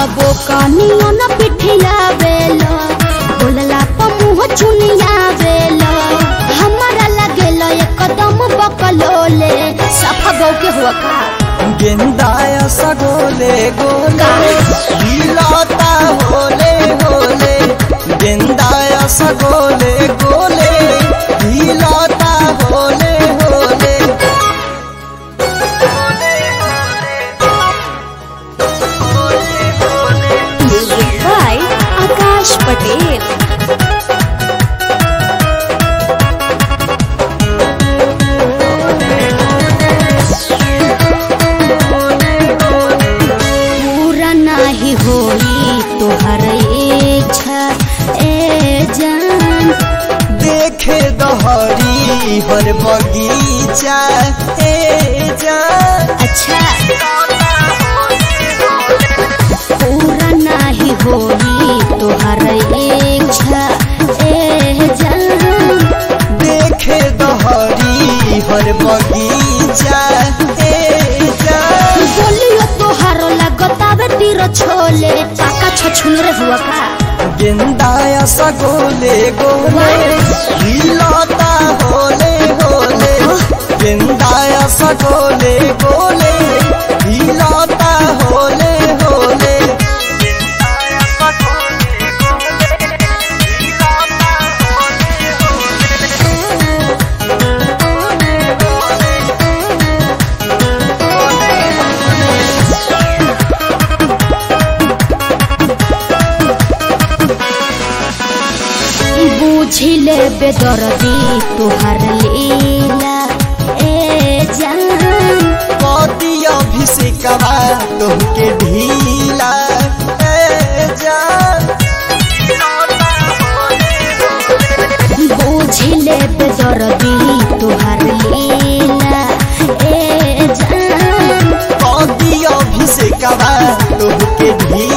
कबो कनिया न पिठिया बेलो बोलला प मुँह चुनिया बेलो हमारा लगेलो एकदम बकलोले सफा गौ के हुआ का गेंदाय सगोले गोले हिलता होले होले गेंदाय सगोले गोले हिलता होले होले। Music by Akash Patel. पूरा नाही होई तोहर इच्छा ए जान देखे दहरी हर बगीचा ए जान। अच्छा पूरा नाही होई तोहर इच्छा ए जान देखे दहरी हर बगीचा ए जान। बोलियो तोहार लगतावे तीर छोले पाका छछुन रे हुआ का गेंदाय सगोले गोले हिलता होले होले गेंदाय सगोले गोले हिलता होले होले। बुझिले बेदर्दी तोहार लीला ए जान पति अभिषेकवा तोहके ढीला ए जान। बुझिले बेदर्दी तोहार लीला ए जान पति अभिषेकवा तोहके ढीला